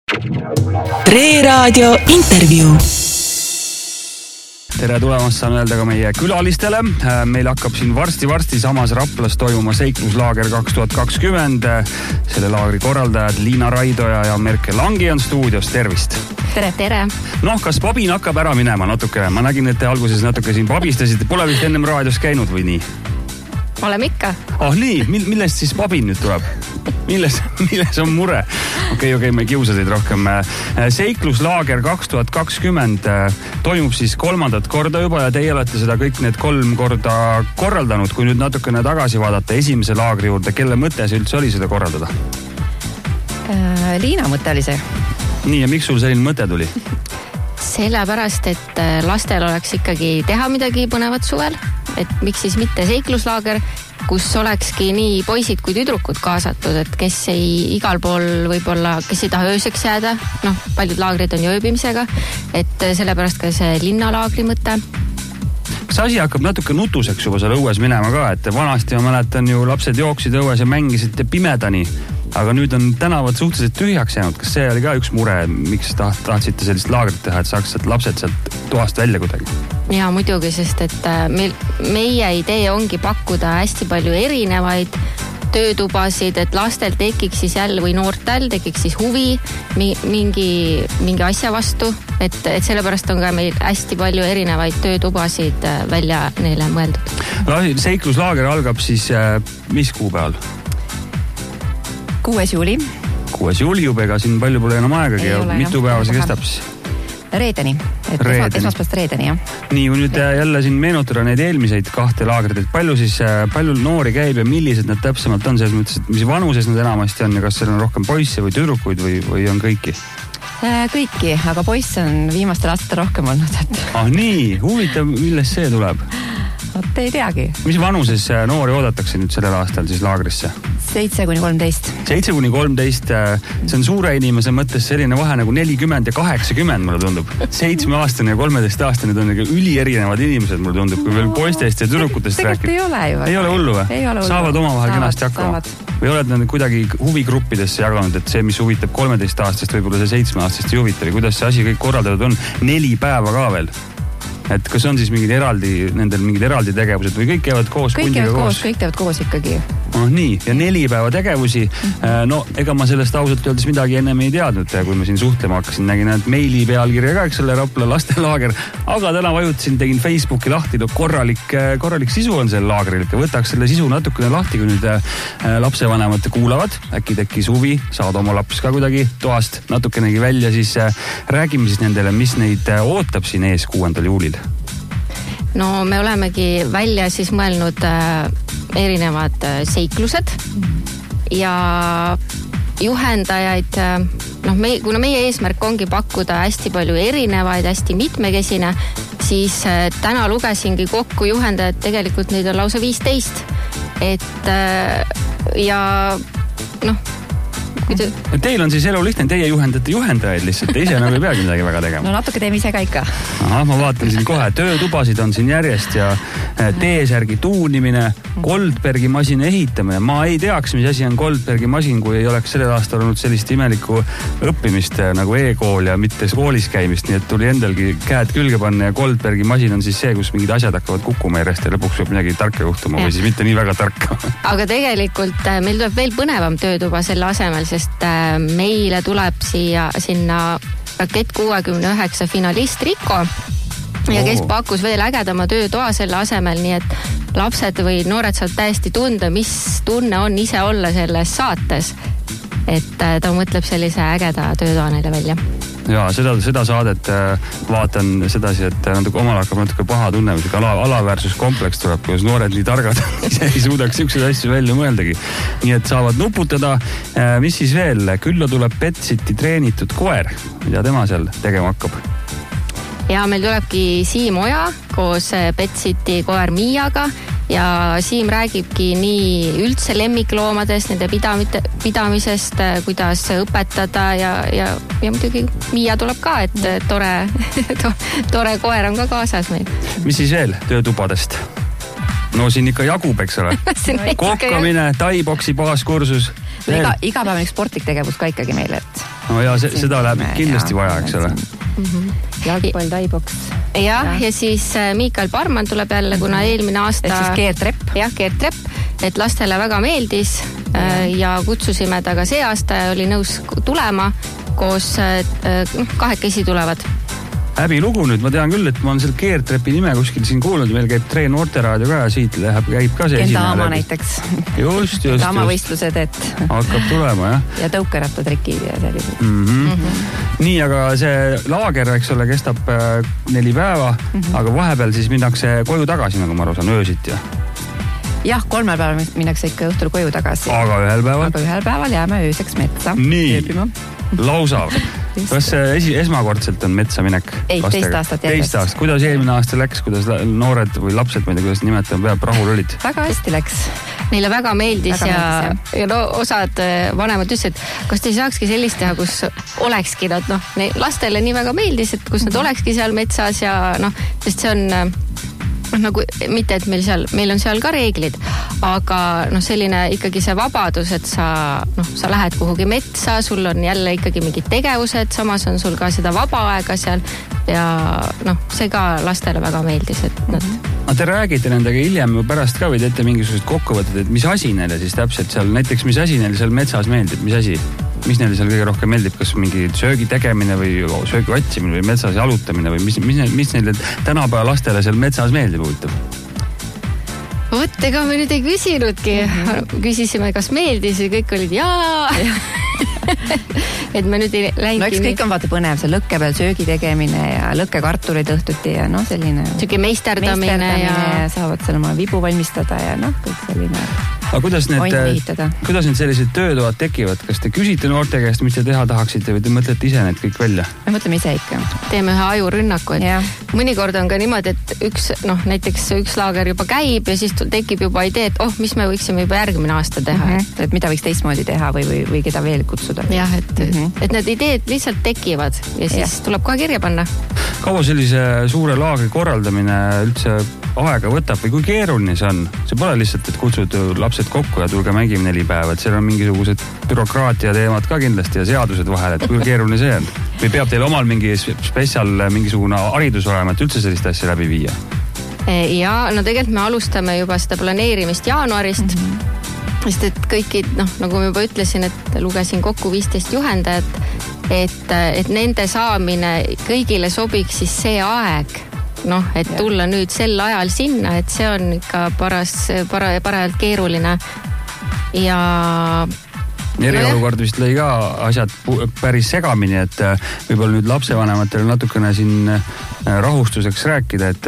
Tre Raadio intervjuu. Tere tulemast saan öelda ka meie külalistele. Meil hakkab siin varsti samas Raplas toimuma seikluslaager 2020. Selle laagri korraldajad Liina Raidoja ja Merke Langi on stuudios. Tervist! Tere! Noh, kas Babin hakkab ära minema natukene? Ma nägin, et te alguses natuke siin babistasite. Pole vist ennem raadios käinud või nii? Oleme ikka. Nii, millest siis Babin nüüd tuleb? Milles on mure? Okei, me ei kiusa teid rohkem. Seikluslaager 2020 toimub siis 3. korda juba ja teie olete seda kõik need 3 korda korraldanud. Kui nüüd natukene tagasi vaadata esimese laagri juurde, kelle mõte see üldse oli seda korraldada? Liina mõte oli see. Nii, ja miks sul selline mõte tuli? Sellepärast, et lastel oleks ikkagi teha midagi põnevat suvel. Et miks siis mitte seikluslaager, kus olekski nii poisid kui tüdrukud kaasatud, et kes ei igal pool võib-olla, kes ei taha ööseks jääda, paljud laagrid on ju ööbimisega, et sellepärast ka see linnalaagri mõte. Kas asi hakkab natuke nutuseks juba seal õues minema ka, et vanasti ma mäletan ju lapsed jooksid õues ja mängisid pimedani, aga nüüd on tänavad suhteliselt tühjaks jäänud. Kas see oli ka üks mure, miks tahtsite sellist laagrit teha, et saaks lapsed sealt toast välja kuidagi? Ja muidugi, sest et meie idee ongi pakkuda hästi palju erinevaid töötubasid, et lastel tekiks siis jälle või noortel tekiks siis huvi mingi asja vastu, et sellepärast on ka meil hästi palju erinevaid töötubasid välja neile mõeldud. Seikluslaager algab siis mis kuupäeval? 6. juuli. 6. juuli juba, ega siin palju pole enam aegagi ja mitu päeva see kestab siis? Reedeni. Esmaspäevast reedeni, jah. Nii, kui nüüd jälle siin meenutada neid eelmiseid 2 laagrit, et palju noori käib ja millised nad täpsemalt on, selles mõttes, et mis vanuses nad enamasti on ja kas seal on rohkem poisse või tüdrukuid või on kõiki? Kõiki, aga poisse on viimastel aastatel rohkem olnud. Nii, huvitav, millest see tuleb? Vot ei teagi. Mis vanuses noori oodatakse nüüd sellel aastal siis laagrisse? 7-13. 7-13, see on suure inimese mõttes selline vahe nagu 40 ja 80, mulle tundub. 7-aastane ja 13-aastane on ülierinevad inimesed, mulle tundub, kui veel poistest ja tüdrukutest rääkida. Tegelikult ei ole ju. Ei ole hullu või? Ei ole hullu. Saavad omavahel kenasti hakkama. Või oled nad kuidagi huvigruppidesse jaganud, et see, mis huvitab 13-aastast, võib-olla see 7-aastast ei huvita, kuidas see asi kõik korraldatud on 4 päeva ka veel. Et kas on siis mingid eraldi tegevused või kõik käivad koos? Kõik teevad koos ikkagi. Nii, ja 4 päeva tegevusi. No, ega ma sellest ausalt öeldes midagi ennem ei teadnud, kui ma siin suhtlema hakkasin. Nägin meili pealkirja ka, eks selle Rapla lastelaager. Aga täna vajutasin, tegin Facebooki lahti, korralik sisu on selle laagril. Võtaks selle sisu natukene lahti, kui nüüd lapsevanemad kuulavad. Äkki tekkis huvi, saad oma laps ka kuidagi toast natukenegi välja, siis räägime siis nendele, mis neid ootab siin ees 6. juulil. No me olemegi välja siis mõelnud erinevad seiklused ja juhendajaid, kuna meie eesmärk ongi pakkuda hästi palju erinevaid, hästi mitmekesine, siis täna lugesingi kokku juhendajad, tegelikult neid on lausa 15. Teil on siis elu lihtne, teie juhendate juhendajaid lihtsalt, te ise ei peagi midagi väga tegema. No natuke teeme ise ka ikka. Ma vaatan siin kohe, töötubasid on siin järjest ja T-särgi tuunimine, Goldbergi masina ehitamine. Ma ei teaks, mis asi on Goldbergi masin, kui ei oleks sellel aastal olnud sellist imelikku õppimist nagu e-kool ja mitte koolis käimist, nii et tuli endalgi käed külge panna ja Goldbergi masin on siis see, kus mingid asjad hakkavad kukkuma järjest ja lõpuks võib midagi tarka juhtuma või siis mitte nii väga tarka. Aga tegelikult meil tuleb veel põnevam töötuba selle asemel, sest meile tuleb sinna Rakett 69 finalist Riko ja kes pakkus veel ägedama töötoa selle asemel, nii et lapsed või noored saavad täiesti tunda, mis tunne on ise olla selles saates. Et ta mõtleb sellise ägeda töötoa neile välja. Ja seda saadet vaatan sedasi, et omal hakkab natuke paha tunne, alaväärsuskompleks tuleb, kus noored nii targad ise ei suudaks ükseid asju välja mõeldagi. Nii et saavad nuputada. Mis siis veel? Külla tuleb Pet City treenitud koer, mida tema seal tegema hakkab? Ja meil tulebki Siim Oja koos Pet City koer Miiaga ja Siim räägibki nii üldse lemmikloomadest, nende pidamisest, kuidas õpetada ja muidugi Miia tuleb ka, et tore koer on ka kaasas meil. Mis siis veel töötubadest? No siin ikka jagub, eks ole. Kokkamine, taiboksi baaskursus. Igapäevane sportlik tegevus ka ikkagi meile, et no ja seda läheb kindlasti vaja, eks ole. Jalgpall, taiboks. Ja siis Miikael Parman tuleb jälle, kuna eelmine aasta... Et siis keertrepp. Jah, keertrepp, et lastele väga meeldis ja kutsusime ta ka see aasta ja oli nõus tulema koos kahekesi tulevad. Häbi lugu nüüd, ma tean küll, et ma olen selle keertrepi nime kuskil siin kuulnud, meil käib Treen Noorteraadio ka ja siit käib ka see Gendama näiteks. Just. Damavõistlused, et... Hakkab tulema, jah. Ja tõukerattatrikid ja sellised. Nii, aga see laager, eks ole, kestab 4 päeva, aga vahepeal siis minnakse koju tagasi, nagu ma aru saan, öösit ja... Jah, 3 päeval minnakse ikka õhtul koju tagasi. Aga ühel päeval? Aga ühel päeval jääme ööseks metsa. Nii, lausav. Kas esmakordselt on metsa minek? Ei, 2 aastat järjest. 2 aastat. Kuidas eelmine aasta läks? Kuidas noored või lapsed, ma ei tea, kuidas nimetame, peab rahul olid? Väga hästi läks. Neile väga meeldis ja no, osad vanemad ütlesid, et kas te ei saakski sellist teha, kus olekski nad, lastele nii väga meeldis, et kus nad olekski seal metsas ja sest see on... nagu mitte, et meil on seal ka reeglid, aga selline ikkagi see vabadus, et sa lähed kuhugi metsa, sul on jälle ikkagi mingid tegevused, samas on sul ka seda vaba aega seal ja see ka lastele väga meeldis, et nad... Te räägite nendega hiljem ju pärast ka või teete mingisugused kokkuvõtted, et mis asi neile siis täpselt seal, näiteks mis asi neile seal metsas meeldib, mis asi? Mis neile seal kõige rohkem meeldib, kas mingi söögi tegemine või söögi otsimine või metsas jalutamine või mis neile tänapäeva lastele seal metsas meeldib huvitav? Vot, ega me nüüd ei küsinudki. Küsisime, kas meeldis ja kõik olid jaa. Et me nüüd ei läingi... No eks kõik on vaata põnev, see lõkke peal söögi tegemine ja lõkkekartuleid õhtuti ja selline... Söögi meisterdamine ja... Saavad seal oma vibu valmistada ja kõik selline... Aga kuidas need sellised töötoad tekivad? Kas te küsite noorte käest, mis te teha tahaksite või te mõtlete ise need kõik välja? Me mõtleme ise ikka. Teeme ühe ajurünnaku, et mõnikord on ka niimoodi, et näiteks üks laager juba käib ja siis tekib juba idee, et mis me võiksime juba järgmine aasta teha. Et mida võiks teistmoodi teha või keda veel kutsuda. Jah, et need ideed lihtsalt tekivad ja siis tuleb kohe kirja panna. Kaua sellise suure laagri korraldamine üldse aega võtab või kui keeruline see on? See pole lihtsalt, et kutsud lapsed kokku ja tulge mängime 4 päeva, et seal on mingisugused bürokraatia teemad ka kindlasti ja seadused vahel, et kui keeruline see on? Või peab teil omal mingi mingisugune haridus olema, et üldse sellist asja läbi viia? Ja, tegelikult me alustame juba seda planeerimist jaanuarist, sest et kõikid, nagu ma juba ütlesin, et lugesin kokku 15 juhendajat, et nende saamine kõigile sobiks siis see aeg, et tulla nüüd sel ajal sinna, et see on ikka parajalt keeruline ja... Eriolukord vist lõi ka asjad päris segamini, et võib-olla nüüd lapsevanematele natukene siin rahustuseks rääkida, et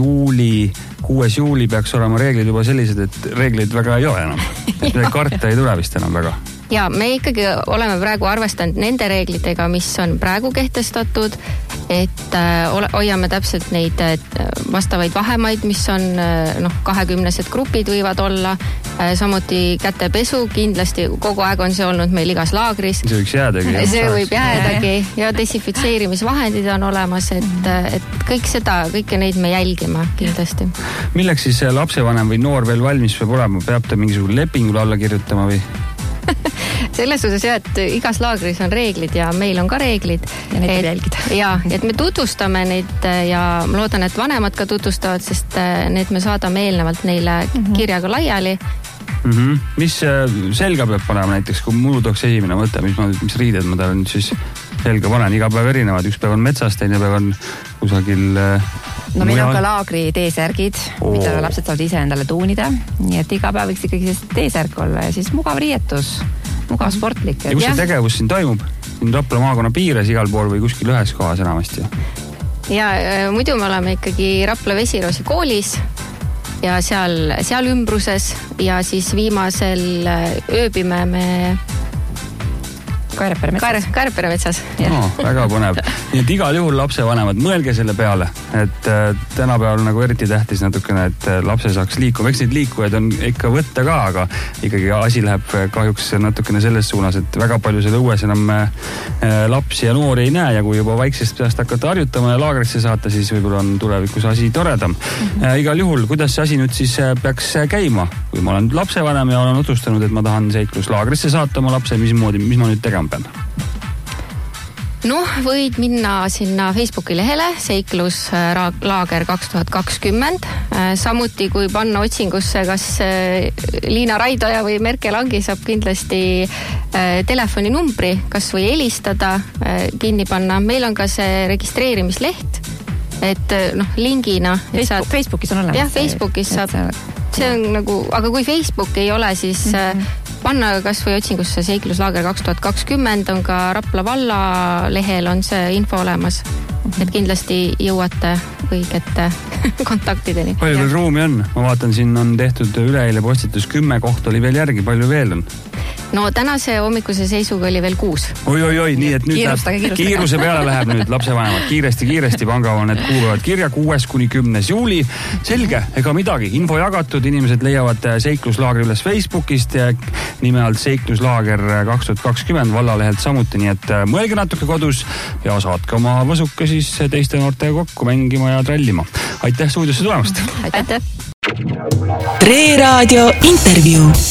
6. juuli peaks olema reeglid juba sellised, et reeglid väga ei ole enam. Et karta ei tule vist enam väga. Ja me ikkagi oleme praegu arvestanud nende reeglitega, mis on praegu kehtestatud, et hoiame täpselt neid vastavaid vahemaid, mis on 20-sed grupid võivad olla, samuti kätepesu, kindlasti kogu aeg on see olnud meil igas laagris. See võiks jäädagi. See võib jäädagi ja desinfitseerimisvahendid on olemas, et kõike neid me jälgime kindlasti. Milleks siis lapsevanem või noor veel valmis peab olema? Peab ta mingisugune lepingule alla kirjutama või? Selles suhtes jah, et igas laagris on reeglid ja meil on ka reeglid. Ja neid jälgida. Ja, et me tutvustame neid ja ma loodan, et vanemad ka tutvustavad, sest need me saadame eelnevalt neile kirjaga laiali. Mis selga peab panema näiteks, kui mul tooks esimene mõte, mis riided ma talle nüüd siis selga panen, iga päev erinevad, üks päev on metsas, teine päev on kusagil meil on ka laagri T-särgid, mida lapsed saavad ise endale tuunida, nii et iga päev võiks ikkagi T-särk olla ja siis mugav riietus, mugav sportlik. Ja kus see tegevus siin toimub? Siin Rapla maakonna piires igal pool või kuskil ühes kohas enamasti? Ja muidu me oleme ikkagi Rapla Vesiroosi koolis ja seal ümbruses ja siis viimasel ööbime me Kaarepere metsas. Väga põnev. Nii et igal juhul lapsevanemad, mõelge selle peale, et tänapäeval nagu eriti tähtis natukene, et lapse saaks liikuma. Eks neid liikujaid on ikka võtta ka, aga ikkagi asi läheb kahjuks natukene selles suunas, et väga palju selle õues enam lapsi ja noori ei näe ja kui juba vaiksest peast hakata harjutama ja laagrisse saata, siis võib-olla on tulevikus asi toredam. Igal juhul, kuidas see asi nüüd siis peaks käima? Kui ma olen lapsevanem ja olen otsustanud, et ma tahan seikluslaagrisse saata oma lapse, mis ma nüüd tegema pean? Noh, võid minna sinna Facebooki lehele Seikluslaager 2020. Samuti kui panna otsingusse kas Liina Raidoja või Merke Langi, saab kindlasti telefoninumbri kas või helistada, kinni panna. Meil on ka see registreerimisleht, et lingina. Facebookis on olemas. Jah, Facebookis saab. See on nagu, aga kui Facebook ei ole, siis panna kas või otsingusse Seikluslaager 2020, on ka Rapla valla lehel on see info olemas. Et kindlasti jõuate õigete kontaktideni. Palju veel ruumi on? Ma vaatan, siin on tehtud üleeile postitus 10 kohta oli veel järgi. Palju veel on? No tänase hommikuse seisuga oli veel 6. Oi, nii et nüüd kiiruse peale läheb nüüd lapsevanemad. Kiiresti pangaval need kuulevad kirja 6-10. juuli. Selge, ega midagi. Info jagatud, inimesed leiavad Seikluslaagri üles Facebookist ja nime alt Seikluslaager 2020 vallalehelt samuti, nii et mõelge natuke kodus ja saatke oma võsuke siis teiste noortega kokku mängima ja trallima. Aitäh stuudiosse tulemast! Aitäh! Tre Raadio intervjuu.